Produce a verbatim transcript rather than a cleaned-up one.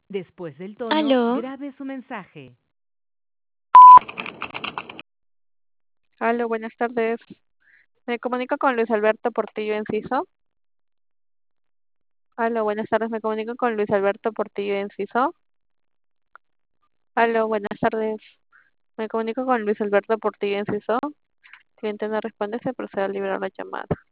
Después del tono, Aló, grabe su mensaje. Aló, buenas tardes. Me comunico con Luis Alberto Portillo Enciso. Aló, buenas tardes. Me comunico con Luis Alberto Portillo Enciso. Aló, buenas tardes. Me comunico con Luis Alberto Portillo Enciso. Cliente no responde, se procede a liberar la llamada.